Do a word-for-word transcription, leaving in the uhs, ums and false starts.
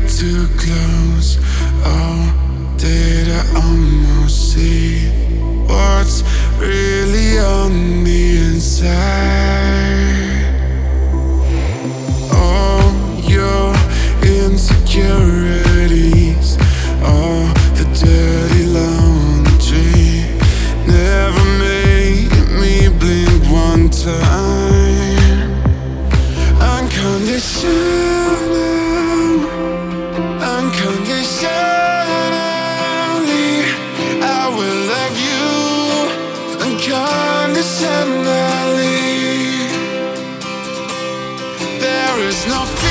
too close. Oh, did I almost see what's really on the inside? Oh, your insecurities, oh, the dirty laundry never made me blink one time. Unconditional, unconditionally, I will love you unconditionally. There is no